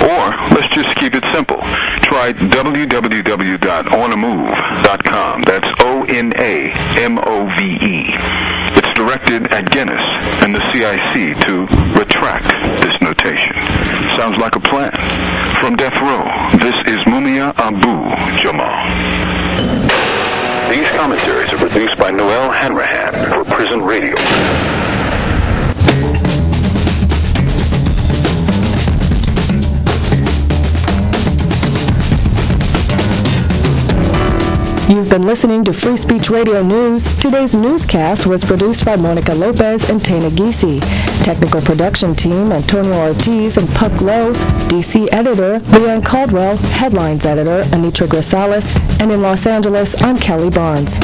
Or let's just keep it simple. Try www.onamove.com. That's ONAMOVE. It's directed at Guinness and the CIC to retract this notation. Sounds like a plan. From Death Row, this is Mumia Abu Jamal. These commentaries are produced by Noel Hanrahan for Prison Radio. You've been listening to Free Speech Radio News. Today's newscast was produced by Monica Lopez and Tana Giese. Technical production team, Antonio Ortiz and Puck Lowe. DC editor, Leanne Caldwell. Headlines editor, Anitra Grisales. And in Los Angeles, I'm Kelly Barnes.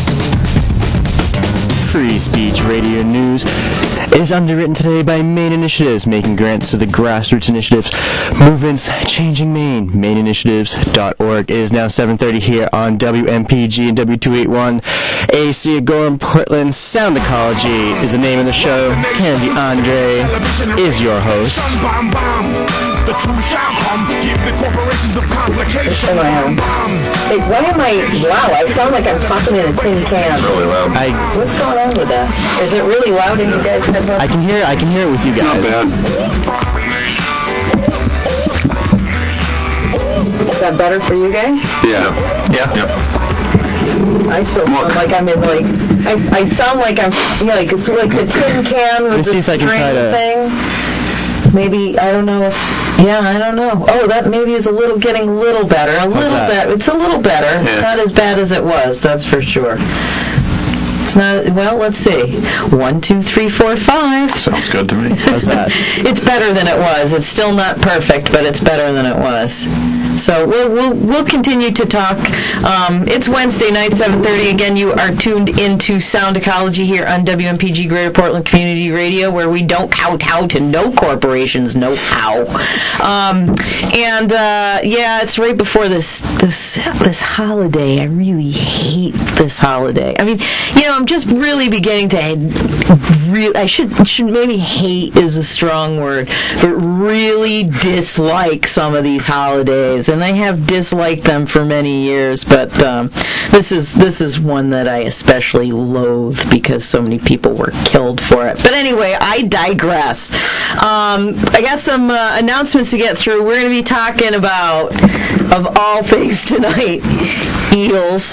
Free Speech Radio News is underwritten today by Maine Initiatives, making grants to the grassroots initiatives, movements changing Maine. MaineInitiatives.org. It is now 7:30 here on WMPG and W281 AC Agora Portland. Sound Ecology is the name of the show. Candy Andre is your host. The truth shall come. Give the corporations of complication. Hey, why am I? Wow, I sound like I'm talking in a tin can. Really loud. What's going on with that? Is it really loud in you guys' headphones? I can hear it with you guys. Not bad. Is that better for you guys? Yeah. I still sound like I'm in I sound like I'm like it's like the tin can with the string thing. Maybe I don't know. I don't know. Oh, that maybe is getting a little better. It's a little better. Yeah. It's not as bad as it was. That's for sure. It's not. Well, let's see. 1, 2, 3, 4, 5. Sounds good to me. How's that? It's better than it was. It's still not perfect, but it's better than it was. So we'll continue to talk. It's Wednesday night, 7:30. Again, you are tuned into Sound Ecology here on WMPG Greater Portland Community Radio, where we don't kowtow to no corporations, no how. It's right before this holiday. I really hate this holiday. I mean, I'm just really beginning to I should maybe hate is a strong word, but really dislike some of these holidays. And I have disliked them for many years, but this is one that I especially loathe because so many people were killed for it. But anyway, I digress. I got some announcements to get through. We're going to be talking about, of all things tonight, eels.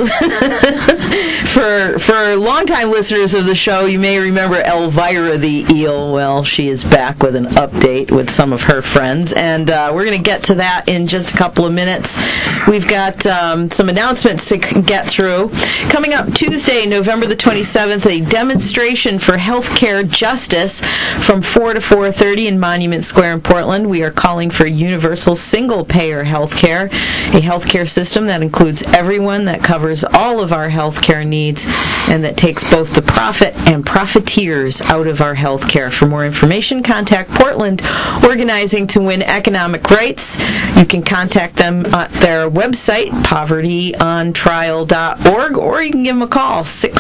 For longtime listeners of the show, you may remember Elvira the eel. Well, she is back with an update with some of her friends, and we're going to get to that in just a couple of minutes. We've got some announcements to get through. Coming up Tuesday, November the 27th, a demonstration for healthcare justice from 4 to 4:30 in Monument Square in Portland. We are calling for universal single-payer healthcare, a healthcare system that includes everyone, that covers all of our healthcare needs, and that takes both the profit and profiteers out of our healthcare. For more information, contact Portland Organizing to Win Economic Rights. You can contact them at their website, povertyontrial.org, or you can give them a call,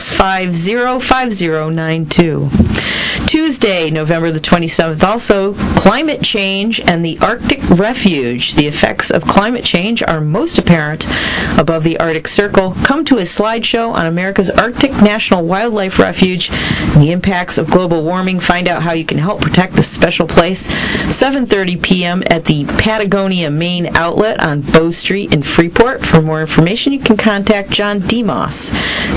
650-5092. Tuesday, November the 27th, also climate change and the Arctic Refuge. The effects of climate change are most apparent above the Arctic Circle. Come to a slideshow on America's Arctic National Wildlife Refuge and the impacts of global warming. Find out how you can help protect this special place. 7:30 p.m. at the Patagonia Main Outlet on Bow Street in Freeport. For more information, you can contact John Demos,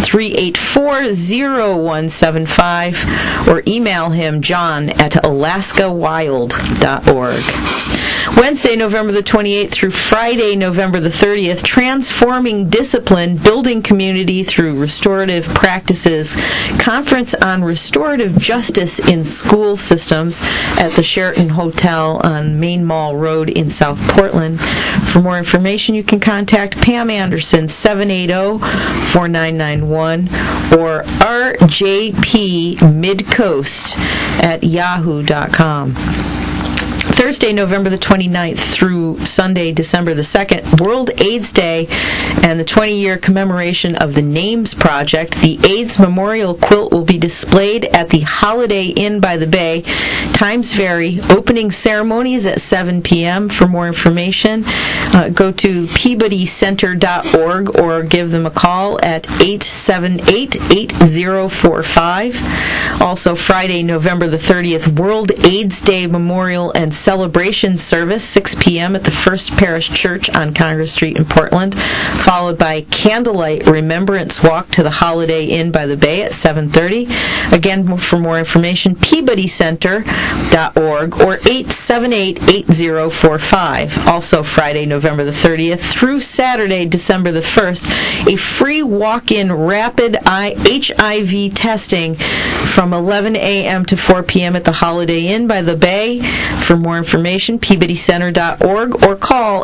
384-0175, or email him, John, at alaskawild.org. Wednesday, November the 28th through Friday, November the 30th, Transforming Discipline, Building Community Through Restorative Practices, Conference on Restorative Justice in School Systems at the Sheraton Hotel on Main Mall Road in South Portland. For more information, you can contact Pam Anderson, 780-4991, or rjpmidcoast at yahoo.com. Thursday, November the 29th through Sunday, December the 2nd, World AIDS Day and the 20-year commemoration of the NAMES Project. The AIDS Memorial Quilt will be displayed at the Holiday Inn by the Bay. Times vary. Opening ceremonies at 7 p.m. For more information, go to PeabodyCenter.org or give them a call at 878-8045. Also, Friday, November the 30th, World AIDS Day Memorial and Celebration Service, 6 p.m. at the First Parish Church on Congress Street in Portland, followed by Candlelight Remembrance Walk to the Holiday Inn by the Bay at 7:30. Again, for more information, PeabodyCenter.org or 878-8045. Also, Friday, November the 30th through Saturday, December the 1st, a free walk-in rapid HIV testing from 11 a.m. to 4 p.m. at the Holiday Inn by the Bay. For more information, PeabodyCenter.org or call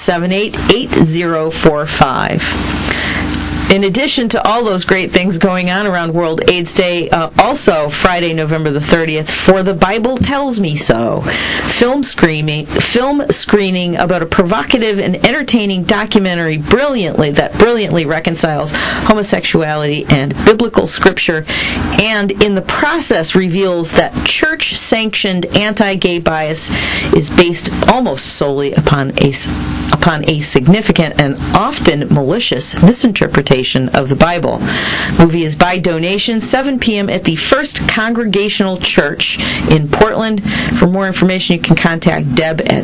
878-8045. In addition to all those great things going on around World AIDS Day, also Friday, November the 30th, For the Bible Tells Me So, film screening about a provocative and entertaining documentary that brilliantly reconciles homosexuality and biblical scripture, and in the process reveals that church-sanctioned anti-gay bias is based almost solely upon a significant and often malicious misinterpretation of the Bible. Movie is by donation, 7 p.m. at the First Congregational Church in Portland. For more information, you can contact Deb at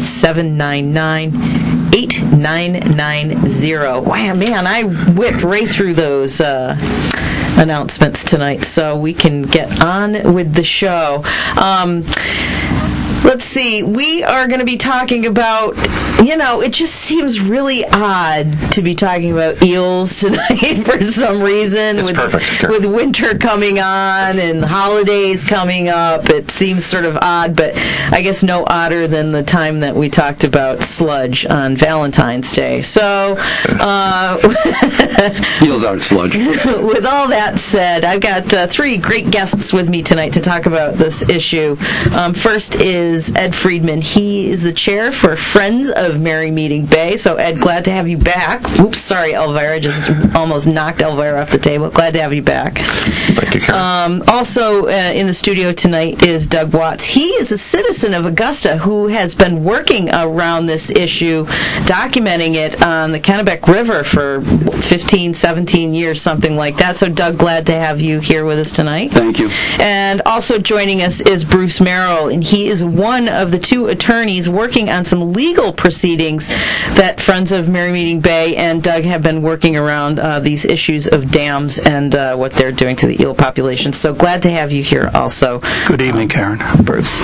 799-8990. Wow, man, I whipped right through those announcements tonight, so we can get on with the show. Let's see, we are going to be talking about, it just seems really odd to be talking about eels tonight for some reason. It's perfect. With winter coming on and holidays coming up, it seems sort of odd, but I guess no odder than the time that we talked about sludge on Valentine's Day. So, eels aren't sludge. With all that said, I've got three great guests with me tonight to talk about this issue. First is Ed Friedman. He is the chair for Friends of Merry Meeting Bay. So, Ed, glad to have you back. Oops, sorry, Elvira. Just almost knocked Elvira off the table. Glad to have you back. Thank you, Karen. Also in the studio tonight is Doug Watts. He is a citizen of Augusta who has been working around this issue, documenting it on the Kennebec River for 15, 17 years, something like that. So, Doug, glad to have you here with us tonight. Thank you. And also joining us is Bruce Merrill, and he is one of the two attorneys working on some legal proceedings that Friends of Merry Meeting Bay and Doug have been working around these issues of dams and what they're doing to the eel population. So glad to have you here also. Good evening, Karen. Bruce.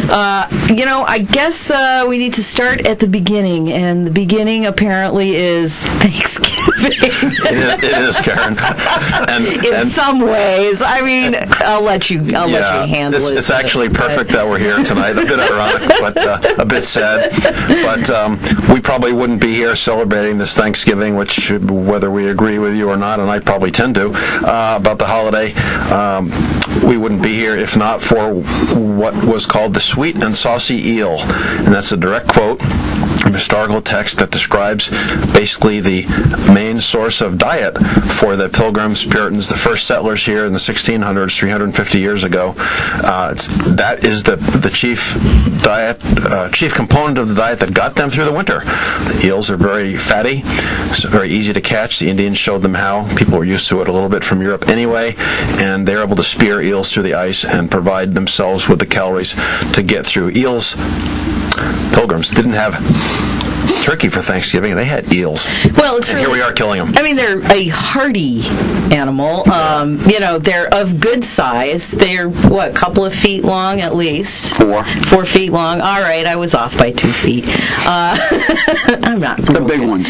I guess we need to start at the beginning, and the beginning apparently is Thanksgiving. It is, Karen. In some ways. I mean, I'll let you handle it. It's actually perfect that we're here tonight. A bit ironic, but a bit sad. But we probably wouldn't be here celebrating this Thanksgiving, which, whether we agree with you or not, and I probably tend to, about the holiday, we wouldn't be here if not for what was called the sweet and saucy eel. And that's a direct quote from a historical text that describes basically the main source of diet for the Pilgrims, Puritans, the first settlers here in the 1600s, 350 years ago. That is the chief component of the diet that got them through the winter. The eels are very fatty. It's very easy to catch. The Indians showed them how. People were used to it a little bit from Europe anyway, and they're able to spear eels through the ice and provide themselves with the calories to get through. Pilgrims didn't have turkey for Thanksgiving. They had eels. Well, it's here we are killing them. I mean, they're a hardy animal. They're of good size. They're, a couple of feet long at least? 4 feet long. All right, I was off by 2 feet. I'm not the big ones.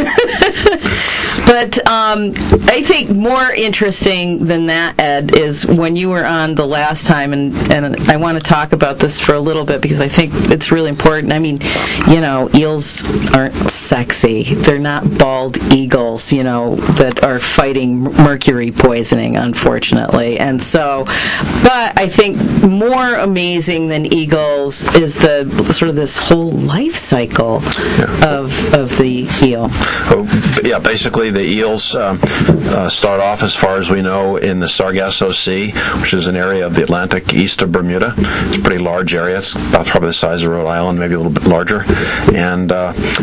But I think more interesting than that, Ed, is when you were on the last time, and I want to talk about this for a little bit because I think it's really important. I mean, eels aren't sexy. They're not bald eagles, that are fighting mercury poisoning, unfortunately. And so, but I think more amazing than eagles is the sort of this whole life cycle of the eel. Yeah, basically the eels start off, as far as we know, in the Sargasso Sea, which is an area of the Atlantic east of Bermuda. It's a pretty large area. It's about probably the size of Rhode Island, maybe a little bit larger. And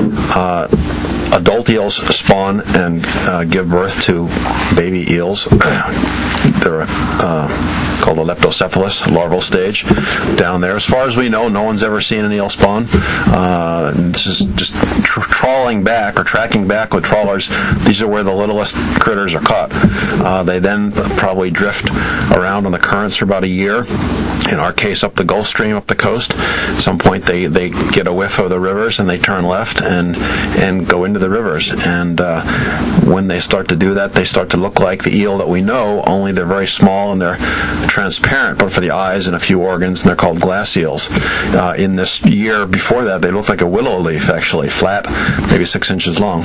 adult eels spawn and give birth to baby eels. They're called the leptocephalus, larval stage, down there. As far as we know, no one's ever seen an eel spawn. This is just trawling back or tracking back with trawlers. These are where the littlest critters are caught. They then probably drift around on the currents for about a year. In our case, up the Gulf Stream, up the coast. At some point, they get a whiff of the rivers and they turn left and go into the rivers. And when they start to do that, they start to look like the eel that we know, only they're very small and they're transparent, but for the eyes and a few organs, and they're called glass eels. In this year before that, they look like a willow leaf, actually, flat, maybe 6 inches long.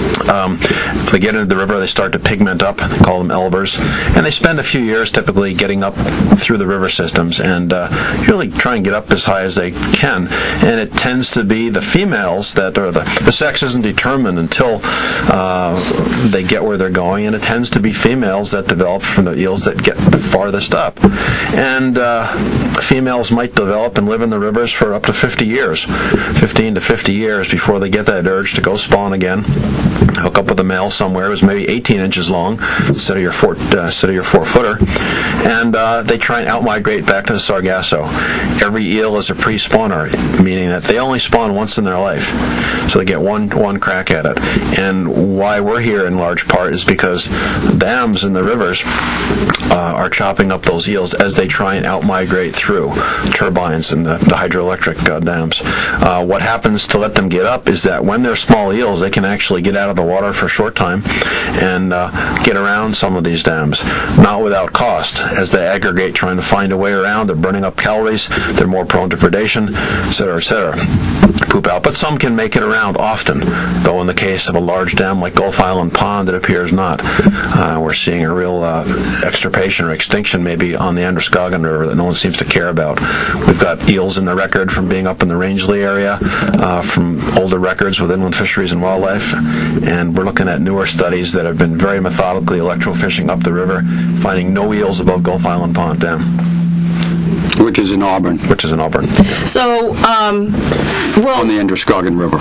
They get into the river, they start to pigment up, they call them elvers, and they spend a few years typically getting up through the river systems and really try and get up as high as they can. And it tends to be the females that are the sex isn't determined until they get where they're going, and it tends to be females that develop from the eels that get the farthest up. And females might develop and live in the rivers for up to 50 years, 15 to 50 years before they get that urge to go spawn again. Hook up with a male somewhere. It was maybe 18 inches long instead of your 4-footer, and they try and outmigrate back to the Sargasso. Every eel is a pre-spawner, meaning that they only spawn once in their life, so they get one crack at it. And why we're here in large part is because dams in the rivers are chopping up those eels as they try and outmigrate through turbines and the hydroelectric dams. What happens to let them get up is that when they're small eels, they can actually get out of the water for a short time and get around some of these dams, not without cost. As they aggregate trying to find a way around, they're burning up calories, they're more prone to predation, etc., poop out. But some can make it around often, though in the case of a large dam like Gulf Island Pond, it appears not. We're seeing a real extirpation or extinction maybe on the Androscoggin River that no one seems to care about. We've got eels in the record from being up in the Rangeley area, from older records with Inland Fisheries and Wildlife, and we're looking at newer studies that have been very methodically electrofishing up the river, finding no eels above Gulf Island Pond Dam. Which is in Auburn. So, on the Androscoggin River.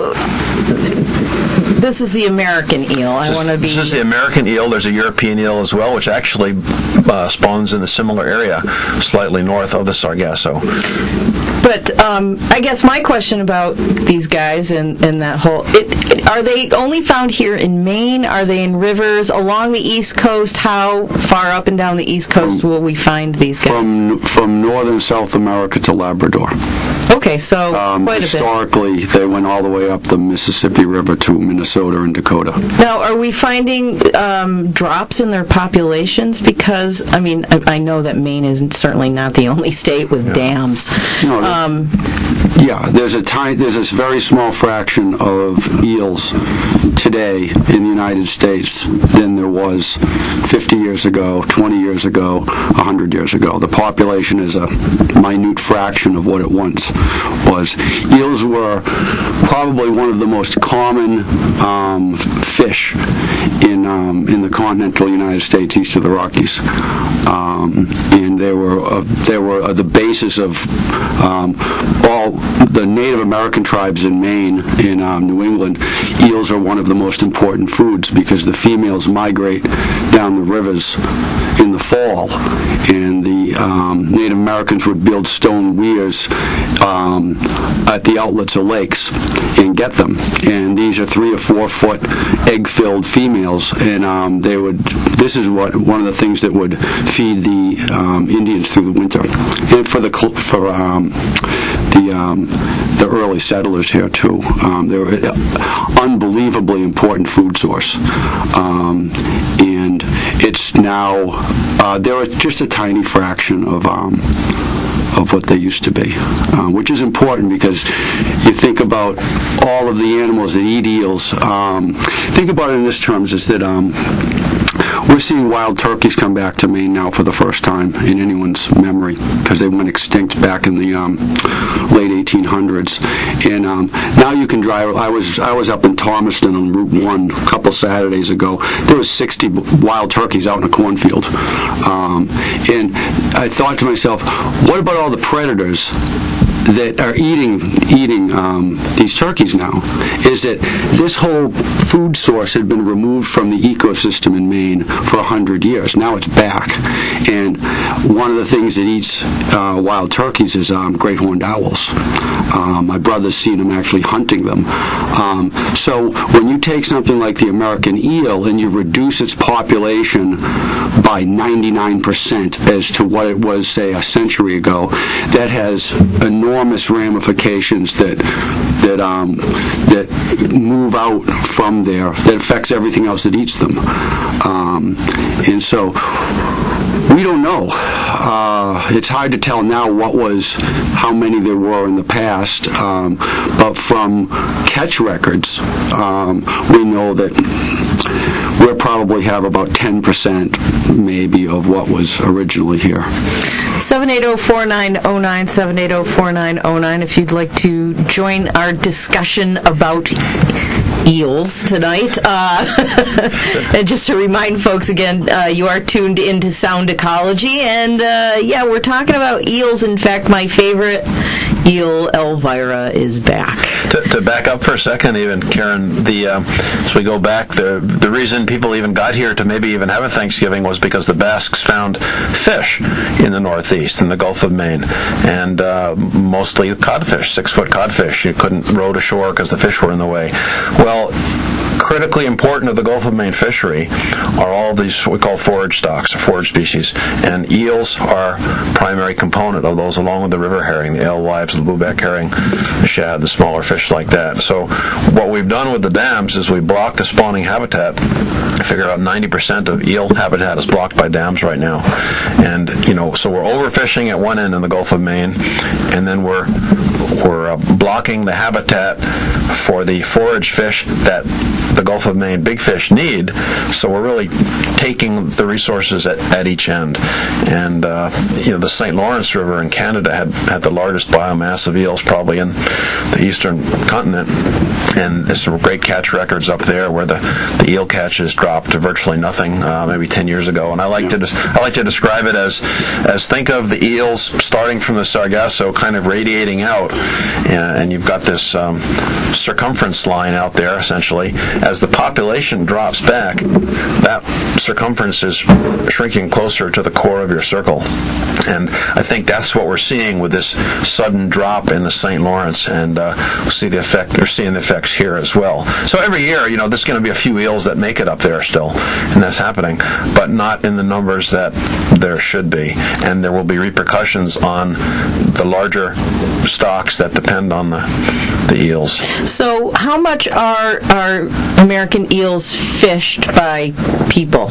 This is the American eel. This is the American eel. There's a European eel as well, which actually spawns in the similar area, slightly north of the Sargasso. But I guess my question about these guys and that whole... are they only found here in Maine? Are they in rivers along the East Coast? How far up and down the East Coast will we find these guys? From northern South America to Labrador. Okay, so quite a bit. Historically, they went all the way up the Mississippi River to Minnesota and Dakota. Now, are we finding drops in their populations? Because, I know that Maine is certainly not the only state with dams. No, there's a very small fraction of eels today in the United States than there was 50 years ago, 20 years ago, 100 years ago. The population is a minute fraction of what it once was. Eels were probably one of the most common fish in the continental United States east of the Rockies, and they were the basis of all the Native American tribes in Maine, in New England. Eels are one of the most important foods because the females migrate down the rivers in the fall, and the Native Americans would build stone weirs at the outlets of lakes and get them. And these are 3 or 4 foot egg-filled females, and this is one of the things that would feed the Indians through the winter, and for the early settlers here too. They were an unbelievably important food source, and it's now there are just a tiny fraction of of what they used to be, which is important because you think about all of the animals that eat eels. Think about it in this terms, is that we're seeing wild turkeys come back to Maine now for the first time in anyone's memory, because they went extinct back in the late 1800s. And now you can drive. I was up in Thomaston on Route 1 a couple Saturdays ago. There was 60 wild turkeys out in a cornfield. And I thought to myself, what about all the predators that are eating these turkeys now? Is that this whole food source had been removed from the ecosystem in Maine for 100 years. Now it's back. And one of the things that eats wild turkeys is great horned owls. My brother's seen them actually hunting them. So when you take something like the American eel and you reduce its population by 99% as to what it was, say, a century ago, that has enormous ramifications that move out from there, that affects everything else that eats them. And so we don't know. It's hard to tell now how many there were in the past, but from catch records, we know that we'll probably have about 10% maybe of what was originally here. 780-4909, 780-4909, if you'd like to join our discussion about eels tonight. And just to remind folks again, you are tuned into Sound Ecology, and we're talking about eels. In fact, my favorite eel, Elvira, is back. To back up for a second, even Karen, as we go back, the reason people even got here to maybe even have a Thanksgiving was because the Basques found fish in the Northeast, in the Gulf of Maine, and mostly codfish, 6-foot codfish. You couldn't row to shore because the fish were in the way. Well, critically important to the Gulf of Maine fishery are all these what we call forage stocks, or forage species, and eels are primary component of those, along with the river herring, the alewives, the blueback herring, the shad, the smaller fish like that. So what we've done with the dams is we block the spawning habitat. I figure about 90% of eel habitat is blocked by dams right now, and so we're overfishing at one end in the Gulf of Maine, and then we're blocking the habitat for the forage fish that the Gulf of Maine big fish need. So we're really taking the resources at each end. And the St. Lawrence River in Canada had the largest biomass of eels probably in the eastern continent, and there's some great catch records up there where the eel catches dropped to virtually nothing maybe 10 years ago. And I like to describe it as think of the eels starting from the Sargasso kind of radiating out, and you've got this circumference line out there essentially. As the population drops back, that circumference is shrinking closer to the core of your circle. And I think that's what we're seeing with this sudden drop in the St. Lawrence, and we'll see the effect. We're seeing the effects here as well. So every year, there's going to be a few eels that make it up there still, and that's happening, but not in the numbers that there should be. And there will be repercussions on the larger stocks that depend on the eels. So how much are American eels fished by people?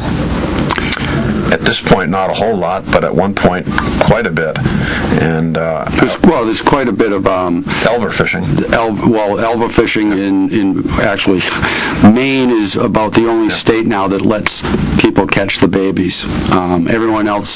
At this point, not a whole lot, but at one point, quite a bit. And there's quite a bit of elver fishing. Elver fishing in actually Maine is about the only state now that lets people catch the babies. Everyone else.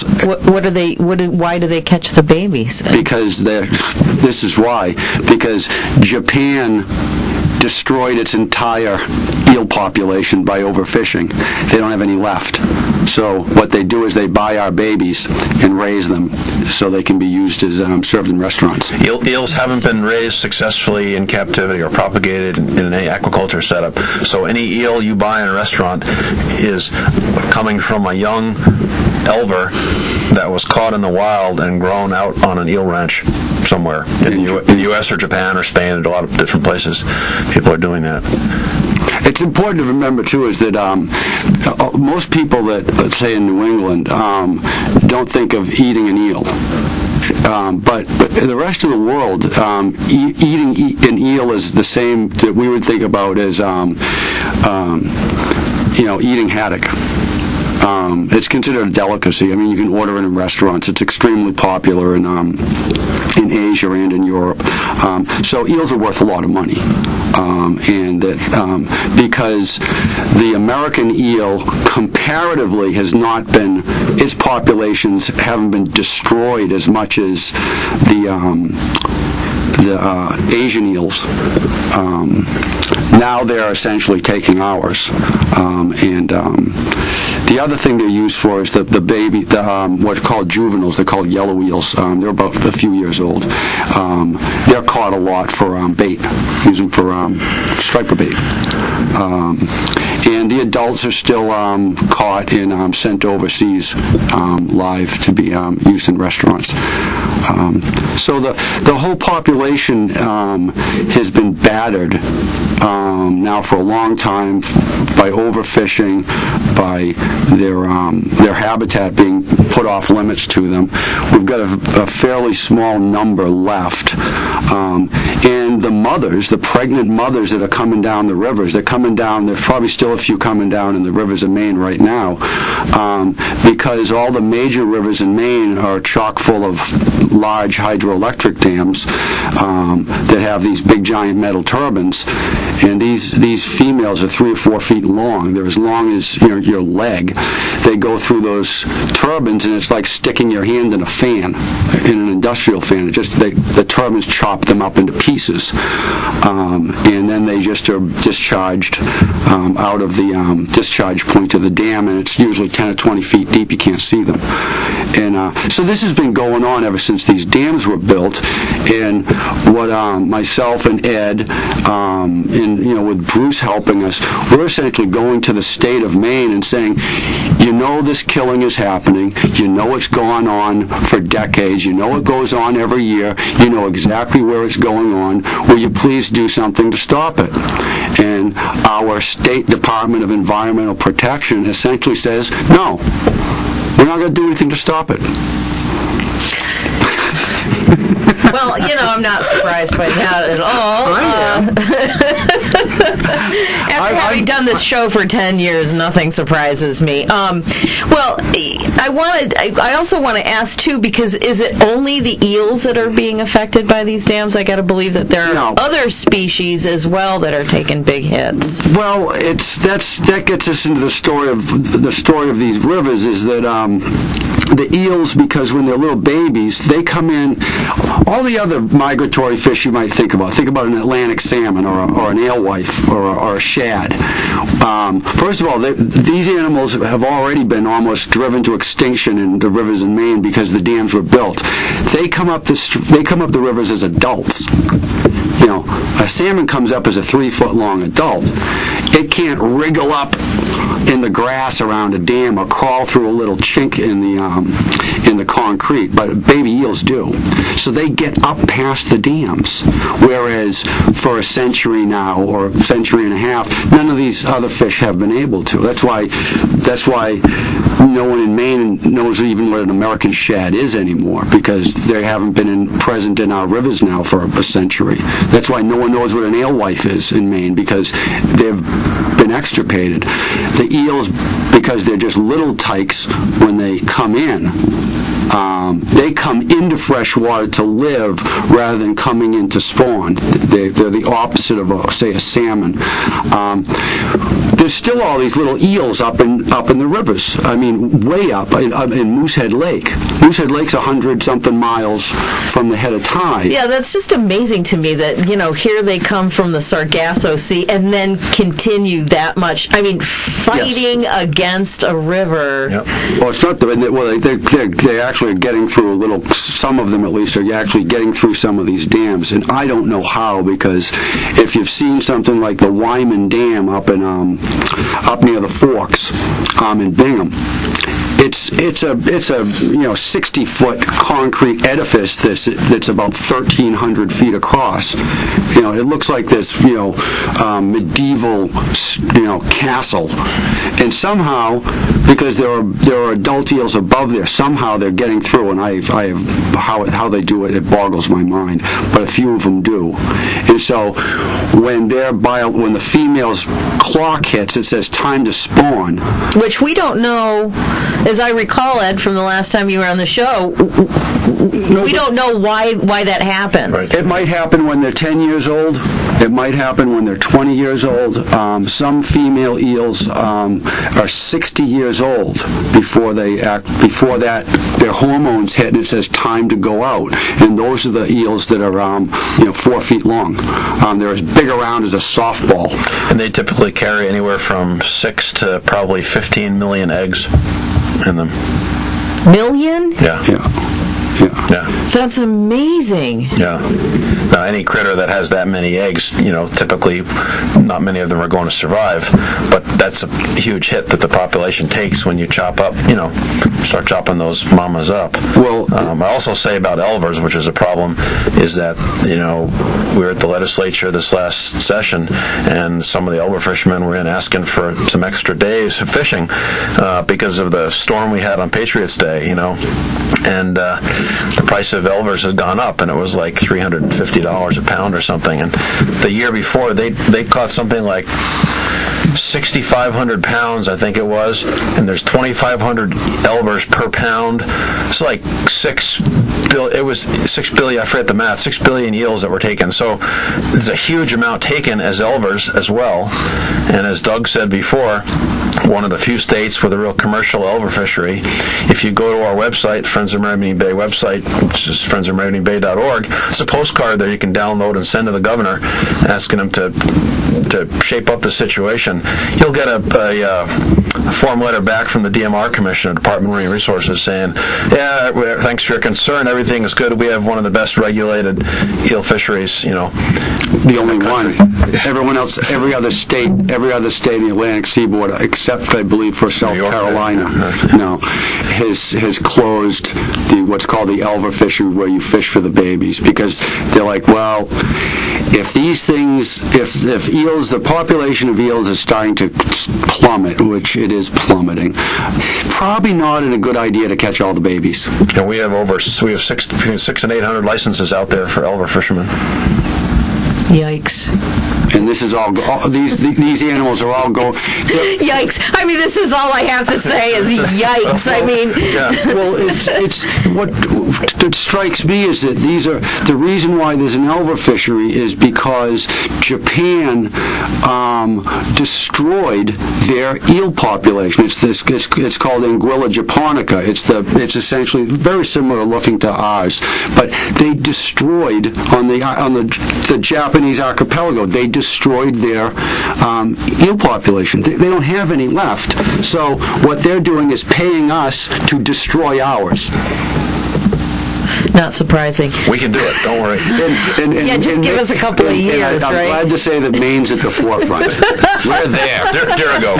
Why do they catch the babies? Because this is why. Because Japan destroyed its entire eel population by overfishing. They don't have any left. So what they do is they buy our babies and raise them so they can be used as served in restaurants. Eels haven't been raised successfully in captivity or propagated in an aquaculture setup. So any eel you buy in a restaurant is coming from a young elver that was caught in the wild and grown out on an eel ranch somewhere in the U.S. or Japan or Spain. And a lot of different places people are doing that. It's important to remember, too, is that most people that, let's say in New England, don't think of eating an eel. But the rest of the world, eating an eel is the same that we would think about as, eating haddock. It's considered a delicacy. I mean, you can order it in restaurants. It's extremely popular in Asia and in Europe. So eels are worth a lot of money, and that because the American eel comparatively has not been, its populations haven't been destroyed as much as the Asian eels. Now they're essentially taking ours, and the other thing they're used for is the baby, what are called juveniles. They're called yellow eels. They're about a few years old. They're caught a lot for bait, use them for striper bait. And the adults are still caught and sent overseas live to be used in restaurants. So the whole population has been battered now for a long time by overfishing, by their habitat being put off limits to them. We've got a fairly small number left, and the mothers, the pregnant mothers that are coming down the rivers, they're coming down. There's probably still a few coming down in the rivers of Maine right now, because all the major rivers in Maine are chock full of large hydroelectric dams that have these big giant metal turbines, and these females are 3 or 4 feet long. They're as long as your leg. They go through those turbines, and it's like sticking your hand in a fan, in an industrial fan. The turbines chop them up into pieces, and then they just are discharged out of the discharge point of the dam, and it's usually 10 or 20 feet deep. You can't see them. And so this has been going on ever since these dams were built. And what myself and Ed, and with Bruce helping us, we're essentially going to the state of Maine and saying, this killing is happening. It's gone on for decades. It goes on every year. You know exactly where it's going on. Will you please do something to stop it? And our State Department of Environmental Protection essentially says, no, we're not going to do anything to stop it. Well, I'm not surprised by that at all. After having done this show for 10 years, nothing surprises me. Well, I also want to ask, too, because is it only the eels that are being affected by these dams? I got to believe that there are other species as well that are taking big hits. Well, that gets us into the story of these rivers, is that the eels, because when they're little babies, they come in. All the other migratory fish you might think about an Atlantic salmon or an alewife or a shad. First of all, these animals have already been almost driven to extinction in the rivers in Maine because the dams were built. They come up the rivers as adults. A salmon comes up as a 3-foot-long adult. It can't wriggle up in the grass around a dam or crawl through a little chink in the concrete, but baby eels do. So they get up past the dams, whereas for a century now, or a century and a half, none of these other fish have been able to. That's why no one in Maine knows even what an American shad is anymore, because they haven't been present in our rivers now for a century. That's why no one knows what an alewife is in Maine, because they've been extirpated. The eels, because they're just little tykes when they come in, they come into fresh water to live rather than coming in to spawn. They're the opposite of, say, a salmon. There's still all these little eels up in the rivers. I mean, way up in Moosehead Lake. Moosehead Lake's 100-something miles from the head of tide. Yeah, that's just amazing to me that, here they come from the Sargasso Sea and then continue that much. I mean, fighting against a river. Yep. Well, it's not they're actually getting through some of them at least are actually getting through some of these dams, and I don't know how, because if you've seen something like the Wyman Dam up near the Forks in Bingham, it's a 60-foot concrete edifice that's about 1,300 feet across. It looks like this medieval castle, and somehow, because there are adult eels above there, somehow they're getting through, and how they do it boggles my mind, but a few of them do. And so when the female's clock hits, it says time to spawn, which we don't know, as I recall, Ed, from the last time you were on the show. We don't know why that happens. Right. It might happen when they're 10 years old. It might happen when they're 20 years old. Some female eels are 60 years old before that their hormones hit, and it says time to go out. And those are the eels that are 4 feet long. They're as big around as a softball. And they typically carry anywhere from 6 to probably 15 million eggs in them. Million? Yeah. That's amazing. Yeah. Now, any critter that has that many eggs, typically not many of them are going to survive, but that's a huge hit that the population takes when you start chopping those mamas up. Well, I also say about elvers, which is a problem, is that, we were at the legislature this last session, and some of the elver fishermen were in asking for some extra days of fishing because of the storm we had on Patriots Day, and the price of elvers has gone up, and it was like $350 a pound or something. And the year before, they caught something like 6,500 pounds, I think it was, and there's 2,500 elvers per pound. It's like 6 billion. It was 6 billion. I forget the math. 6 billion eels that were taken. So there's a huge amount taken as elvers as well. And as Doug said before, one of the few states with a real commercial elver fishery. If you go to our website, Friends of Meridian Bay website, which is friendsofmeridianbay.org, it's a postcard there you can download and send to the governor, asking him to shape up the situation. You'll get a form letter back from the DMR Commissioner, Department of Marine Resources, saying, thanks for your concern, everything is good, we have one of the best regulated eel fisheries, The only one. Everyone else, every other state in the Atlantic seaboard, except I believe for South Carolina, has closed what's called the elver fishery, where you fish for the babies, because they're like, well, if the population of eels is starting to plummet, which it is plummeting, probably not a good idea to catch all the babies. And we have between 600 and 800 licenses out there for elver fishermen. Yikes. And this is all these animals are all going. Yikes! I mean, this is all I have to say is yikes. I mean, well, it's what strikes me is that these are the reason why there's an elver fishery is because Japan destroyed their eel population. It's called Anguilla japonica. It's essentially very similar looking to ours, but they destroyed on the Japanese archipelago. They destroyed their eel population. They don't have any left. So what they're doing is paying us to destroy ours. Not surprising. We can do it. Don't worry. Just give us a couple of years, I'm right? glad to say that Maine's at the forefront. We're there. There we go.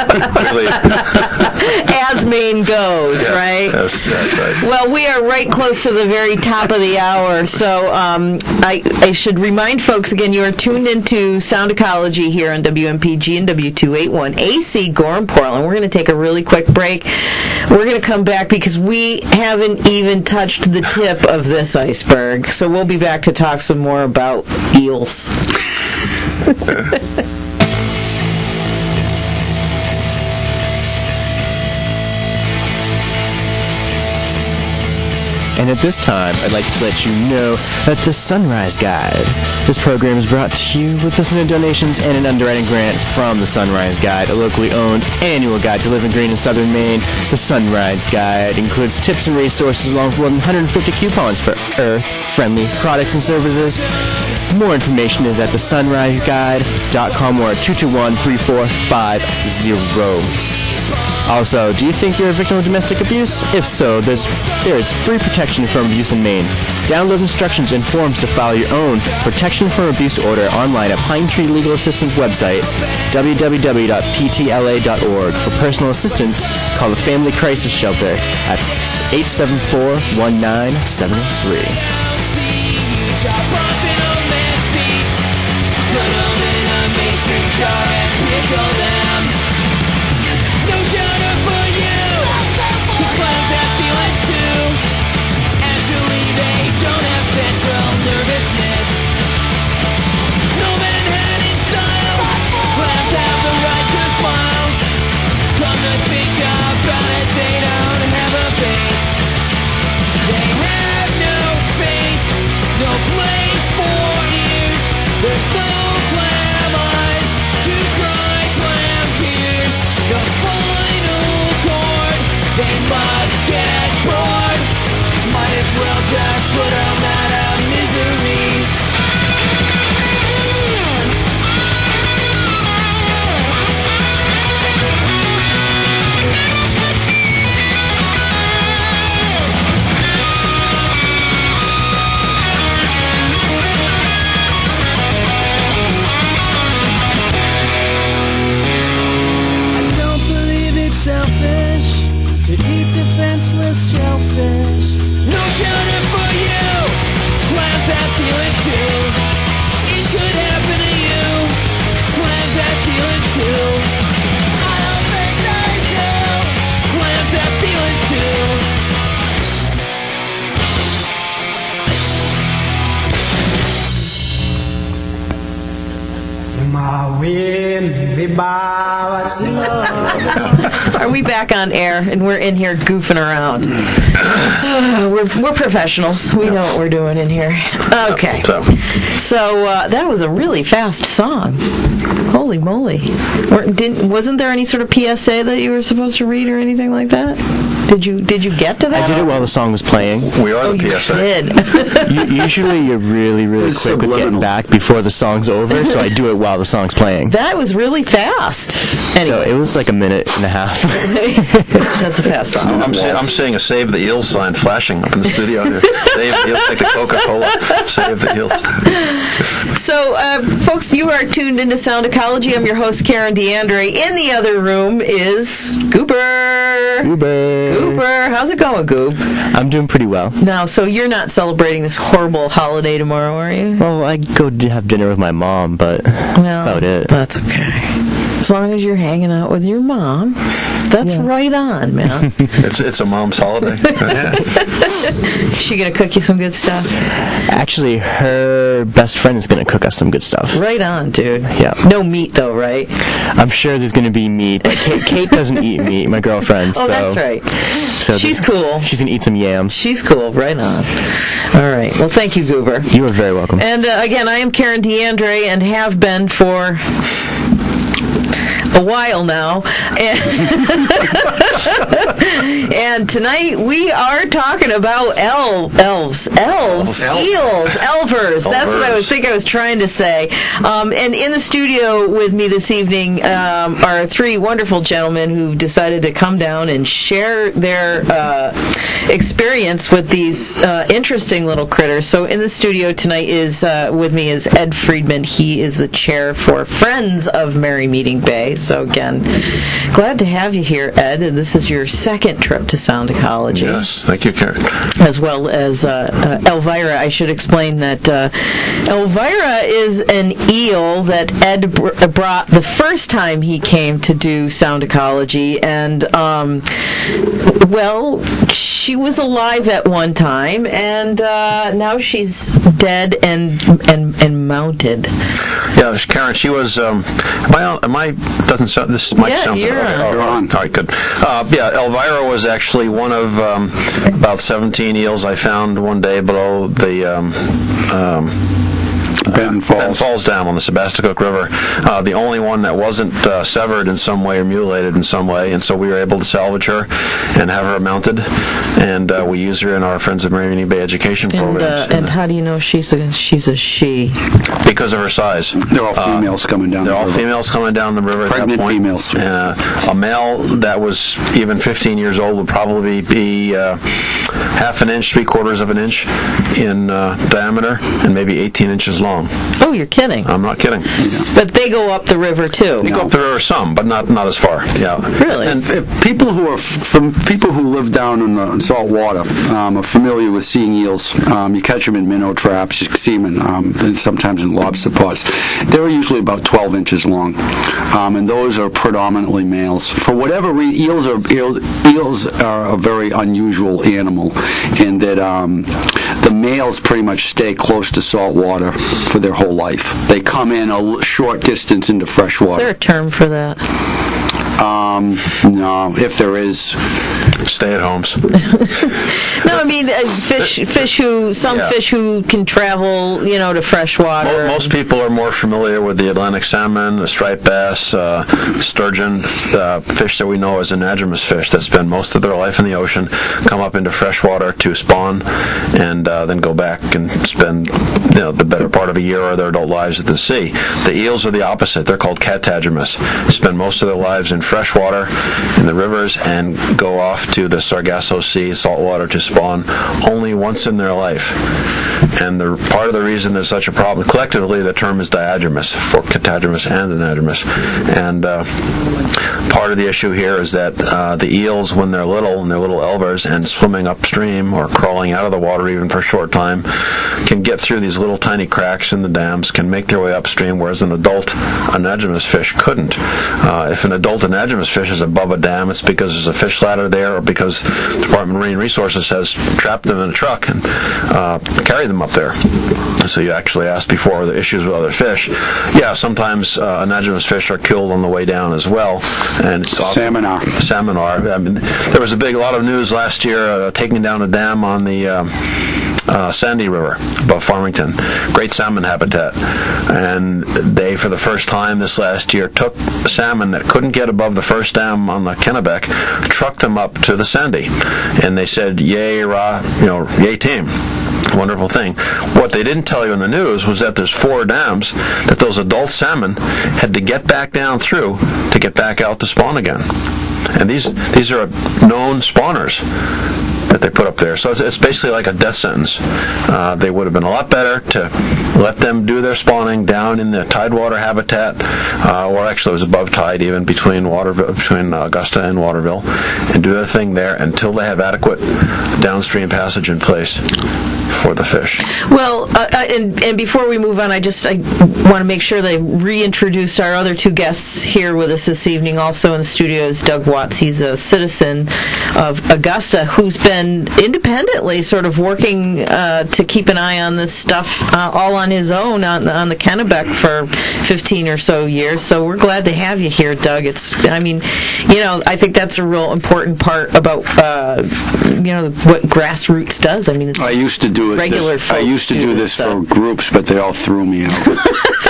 As Maine goes, right? That's right. Well, we are right close to the very top of the hour, so I should remind folks again, you are tuned into Sound Ecology here on WMPG and W281 AC Gorham, Portland. We're going to take a really quick break. We're going to come back because we haven't even touched the tip of this iceberg, so we'll be back to talk some more about eels. And at this time, I'd like to let you know that the Sunrise Guide. This program is brought to you with listener donations and an underwriting grant from the Sunrise Guide, a locally owned annual guide to living green in southern Maine. The Sunrise Guide includes tips and resources along with more than 150 coupons for earth-friendly products and services. More information is at thesunriseguide.com or 221-3450. Also, do you think you're a victim of domestic abuse? If so, there's free protection from abuse in Maine. Download instructions and forms to file your own protection from abuse order online at Pine Tree Legal Assistance website, www.ptla.org. For personal assistance, call the Family Crisis Shelter at 874-1973. Just put them out of misery. I don't believe it's selfish to eat defenseless shellfish. No shelter for you. Clams have feelings too. It could happen to you. Clams have feelings too. I don't think they do. Clams have feelings too. Are we back on air and we're in here goofing around? We're professionals. We know what we're doing in here. Okay. So that was a really fast song. Holy moly. Wasn't there any sort of PSA that you were supposed to read or anything like that? Did you get to that? I did it while the song was playing. We are the PSA. You did. Usually you're really, really quick with getting back before the song's over, so I do it while the song's playing. That was really fast. Anyway. So it was like a minute and a half. That's a fast song. I'm seeing a Save the Eels sign flashing up in the studio here. Save the Eels, like the Coca-Cola. Save the Eels. So, folks, you are tuned into Sound Ecology. I'm your host, Karen DeAndre. In the other room is Goober. Goober, how's it going, Goob? I'm doing pretty well. Now, so you're not celebrating this horrible holiday tomorrow, are you? Well, I go to have dinner with my mom, but that's about it. That's okay. As long as you're hanging out with your mom, that's right on, man. It's a mom's holiday. Yeah. Is she going to cook you some good stuff? Actually, her best friend is going to cook us some good stuff. Right on, dude. Yeah. No meat, though, right? I'm sure there's going to be meat, but Kate doesn't eat meat, my girlfriend. Oh, that's right. So she's cool. She's going to eat some yams. She's cool. Right on. All right. Well, thank you, Goober. You are very welcome. And, again, I am Karen DeAndre and have been for a while now, and tonight we are talking about elves, eels, elvers. That's what I was trying to say. And in the studio with me this evening are three wonderful gentlemen who've decided to come down and share their experience with these interesting little critters. So in the studio tonight is with me is Ed Friedman. He is the chair for Friends of Merry Meeting Bay. So again, glad to have you here, Ed. And this is your second trip to Sound Ecology. Yes, thank you, Karen. As well as Elvira. I should explain that Elvira is an eel that Ed brought the first time he came to do Sound Ecology, and well, she was alive at one time, and now she's dead and mounted. Yeah, Karen, she was. Doesn't sound. This might sound. You're on. All right, good. Yeah, Elvira was actually one of about 17 eels I found one day below the Benton Falls Dam on the Sebasticook River, the only one that wasn't severed in some way or mutilated in some way, and so we were able to salvage her and have her mounted, and we use her in our Friends of Marion Bay education programs. And how do you know she's a she? Because of her size. They're all females coming down the river. They're all females coming down the river Pregnant at that point. females. A male that was even 15 years old would probably be half an inch, 3/4 of an inch in diameter, and maybe 18 inches long. Oh, you're kidding. I'm not kidding. But they go up the river, too. They go up the river some, but not as far. Yeah. Really? And people who live down in the salt water are familiar with seeing eels. You catch them in minnow traps, you see them and sometimes in lobster pots. They're usually about 12 inches long, and those are predominantly males. For whatever reason, eels are a very unusual animal in that the males pretty much stay close to salt water for their whole life. They come in a short distance into fresh water. Is there a term for that? No, if there is. Stay-at-homes. No, I mean fish who can travel, to fresh water. Most people are more familiar with the Atlantic salmon, the striped bass, sturgeon, fish that we know as anadromous fish that spend most of their life in the ocean, come up into fresh water to spawn, and then go back and spend the better part of a year of their adult lives at the sea. The eels are the opposite. They're called catadromous. Spend most of their lives in fresh water, in the rivers, and go off to the Sargasso Sea, salt water, to spawn only once in their life. And part of the reason there's such a problem, collectively the term is diadromous, for catadromous and anadromous. And part of the issue here is that the eels, when they're little, and they're little elvers, and swimming upstream or crawling out of the water even for a short time, can get through these little tiny cracks in the dams, can make their way upstream, whereas an adult anadromous fish couldn't. If an adult anadromous fish is above a dam, it's because there's a fish ladder there, or because the Department of Marine Resources has trapped them in a truck and carried them up there. So you actually asked before the issues with other fish. Yeah, sometimes anadromous fish are killed on the way down as well, and it's salmon are. I mean, there was a lot of news last year taking down a dam on the Sandy River above Farmington. Great salmon habitat. And they, for the first time this last year, took salmon that couldn't get above the first dam on the Kennebec, trucked them up to the Sandy. And they said, yay, rah, yay team. Wonderful thing. What they didn't tell you in the news was that there's 4 dams that those adult salmon had to get back down through to get back out to spawn again. And these are known spawners that they put up there. So it's basically like a death sentence. They would have been a lot better to let them do their spawning down in the tidewater habitat, or actually it was above tide even, between Augusta and Waterville, and do their thing there until they have adequate downstream passage in place for the fish. Well, and before we move on, I want to make sure that I reintroduce our other 2 guests here with us this evening. Also in the studio is Doug Watts. He's a citizen of Augusta who's been independently sort of working to keep an eye on this stuff all on his own on the Kennebec for 15 or so years. So we're glad to have you here, Doug. I think that's a real important part about what Grassroots does. I mean, I used to do this for groups, but they all threw me out.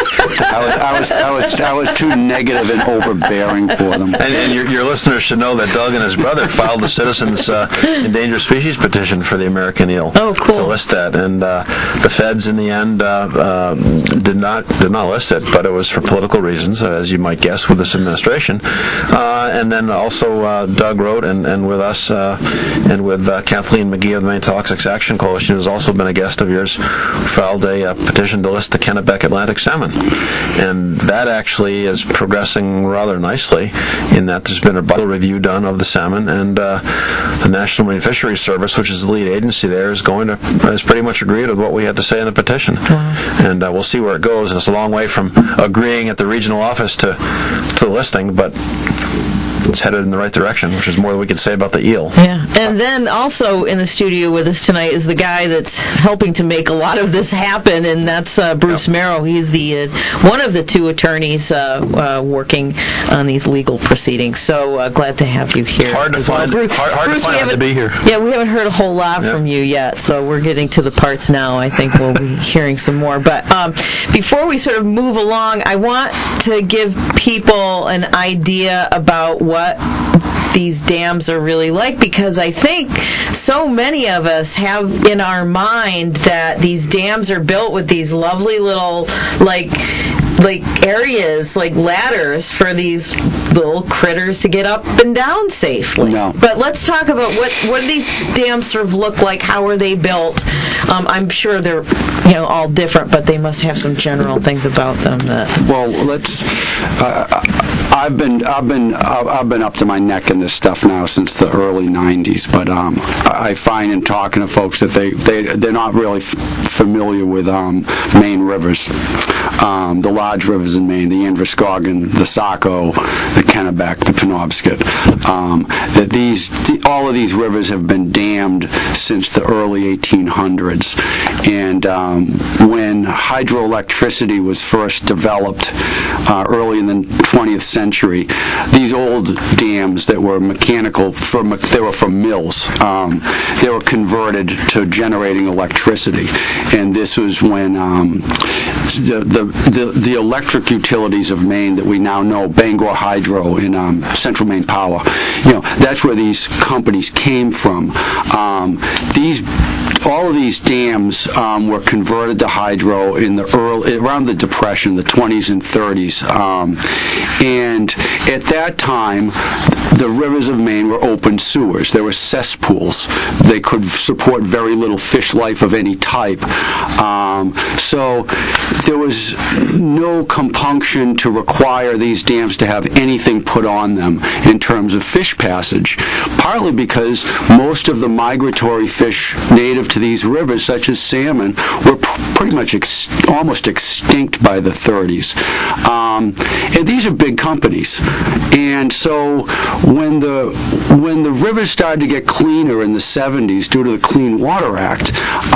I was too negative and overbearing for them. And your listeners should know that Doug and his brother filed the Citizens Endangered Species petition for the American eel. Oh, cool. To list that, and the feds in the end did not list it, but it was for political reasons, as you might guess, with this administration. And then also Doug wrote, and with us, and with Kathleen McGee of the Maine Toxics Action Coalition, who's also been a guest of yours, filed a petition to list the Kennebec Atlantic salmon. And that actually is progressing rather nicely in that there's been a review done of the salmon, and the National Marine Fisheries Service, which is the lead agency there, is pretty much agreed with what we had to say in the petition. Wow. And we'll see where it goes. It's a long way from agreeing at the regional office to the listing, but it's headed in the right direction, which is more than we can say about the eel. Yeah, and then also in the studio with us tonight is the guy that's helping to make a lot of this happen, and that's Bruce Merrow. He's the one of the two attorneys working on these legal proceedings. So glad to have you here. Hard to find. Bruce, hard to find to be here. Yeah, we haven't heard a whole lot from you yet, so we're getting to the parts now. I think we'll be hearing some more. But before we sort of move along, I want to give people an idea about what these dams are really like, because I think so many of us have in our mind that these dams are built with these lovely little like areas, like ladders for these little critters to get up and down safely. No. But let's talk about what do these dams sort of look like? How are they built? I'm sure they're all different, but they must have some general things about them that. Well, let's. I've been up to my neck in this stuff now since the early '90s, but I find in talking to folks that they're not really familiar with Maine rivers, the large rivers in Maine, the Androscoggin, the Saco, the Kennebec, the Penobscot. That all of these rivers have been dammed since the early 1800s, and when hydroelectricity was first developed early in the 20th century, these old dams that were mechanical, they were from mills. They were converted to generating electricity, and this was when the electric utilities of Maine that we now know, Bangor Hydro and Central Maine Power, that's where these companies came from. All of these dams were converted to hydro around the Depression, the 20s and 30s, and at that time, the rivers of Maine were open sewers. They were cesspools. They could support very little fish life of any type. So there was no compunction to require these dams to have anything put on them in terms of fish passage, partly because most of the migratory fish native to these rivers, such as salmon, were pretty much almost extinct by the 30s. And these are big companies. And so when the rivers started to get cleaner in the 70s due to the Clean Water Act,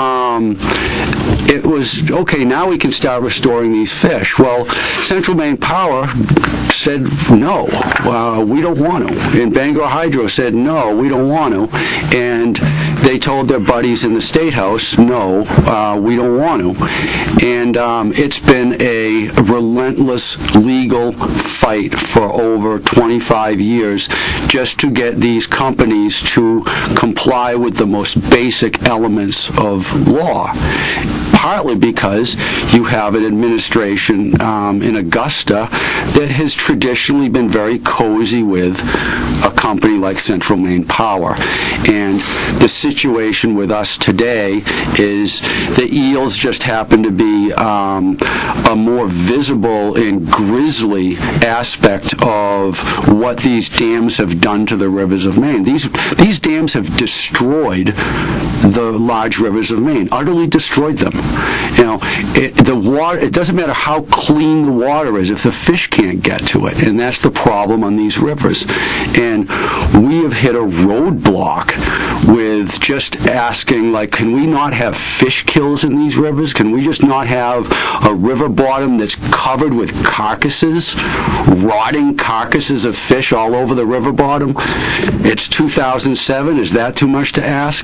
it was, okay, now we can start restoring these fish. Well, Central Maine Power said, no, we don't want to. And Bangor Hydro said, no, we don't want to. And they told their buddies in the State House, no, we don't want to. And it's been a relentless legal fight for over 25 years just to get these companies to comply with the most basic elements of law. Partly because you have an administration in Augusta that has traditionally been very cozy with a company like Central Maine Power. And the situation with us today is the eels just happen to be a more visible and grisly aspect of what these dams have done to the rivers of Maine. These dams have destroyed the large rivers of Maine, utterly destroyed them. The water, it doesn't matter how clean the water is if the fish can't get to it, and that's the problem on these rivers. And we have hit a roadblock with just asking, can we not have fish kills in these rivers? Can we just not have a river bottom that's covered with carcasses, rotting carcasses of fish all over the river bottom? It's 2007. Is that too much to ask?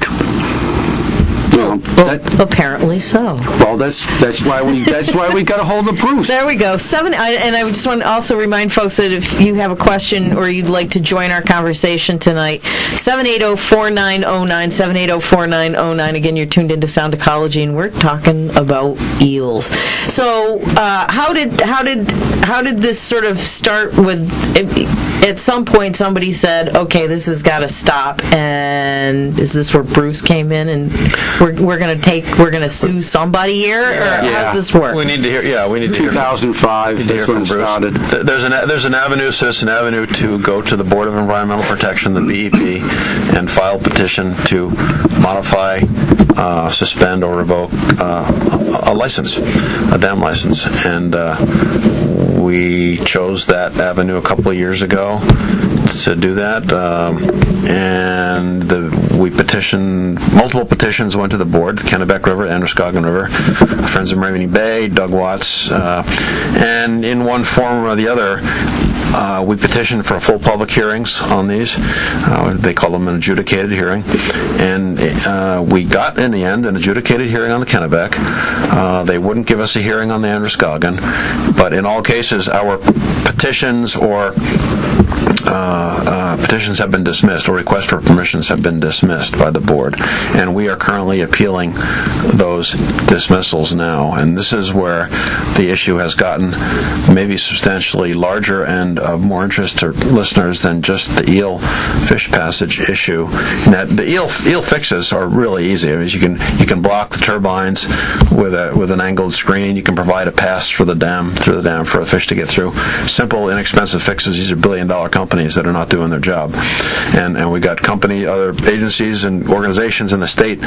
Apparently so. Well, that's why we got a hold of Bruce. There we go. And I just want to also remind folks that if you have a question or you'd like to join our conversation tonight, 780-4909, 780-4909. Again, you're tuned into Sound Ecology, and we're talking about eels. So, how did this sort of start with? At some point, somebody said, "Okay, this has got to stop." And is this where Bruce came in and we're going to sue somebody here, or how does this work? We need to hear. Yeah, we need to 2005. Hear from Bruce. Started. There's an avenue, citizen avenue, to go to the Board of Environmental Protection, the BEP, and file a petition to modify, suspend, or revoke a license, a dam license, and we chose that avenue a couple of years ago to do that, and we petitioned, multiple petitions went to the board, the Kennebec River, Androscoggin River, Friends of Meridian Bay, Doug Watts, and in one form or the other, we petitioned for full public hearings on these. They call them an adjudicated hearing. And we got, in the end, an adjudicated hearing on the Kennebec. They wouldn't give us a hearing on the Androscoggin. But in all cases, our petitions or petitions have been dismissed, or requests for permissions have been dismissed by the board. And we are currently appealing those dismissals now. And this is where the issue has gotten maybe substantially larger and of more interest to listeners than just the eel fish passage issue. And that the eel fixes are really easy. I mean, you can block the turbines with an angled screen. You can provide a pass through the dam for a fish to get through. Simple, inexpensive fixes. These are billion-dollar companies that are not doing their job, and we got other agencies and organizations in the state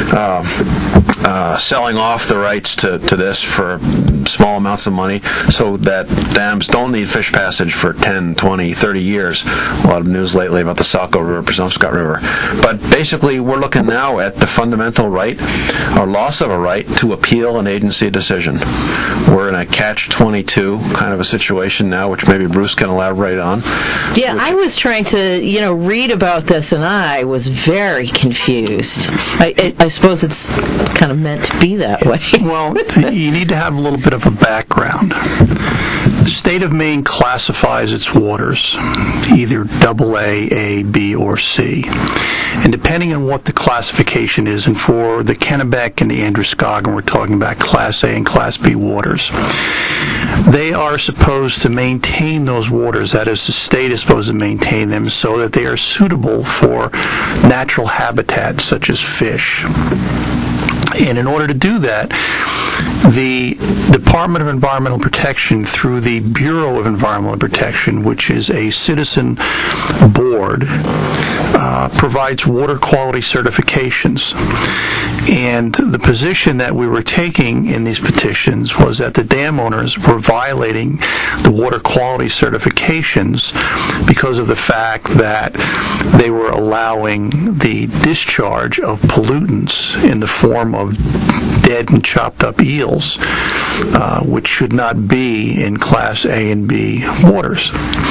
selling off the rights to this for small amounts of money, so that dams don't need fish passage for 10, 20, 30 years. A lot of news lately about the Saco River, Presumpscot River. But basically, we're looking now at the fundamental right, or loss of a right, to appeal an agency decision. We're in a catch-22 kind of a situation now, which maybe Bruce can elaborate on. Yeah, I was trying to, read about this, and I was very confused. I suppose it's kind of meant to be that way. Well, you need to have a little bit of a background. The state of Maine classifies its waters either AA, A, B, or C. And depending on what the classification is, and for the Kennebec and the Androscoggin, we're talking about Class A and Class B waters, they are supposed to maintain those waters. That is, the state is supposed to maintain them so that they are suitable for natural habitats such as fish. And in order to do that, the Department of Environmental Protection, through the Bureau of Environmental Protection, which is a citizen board, provides water quality certifications. And the position that we were taking in these petitions was that the dam owners were violating the water quality certifications because of the fact that they were allowing the discharge of pollutants in the form of dead and chopped up eels, which should not be in Class A and B waters.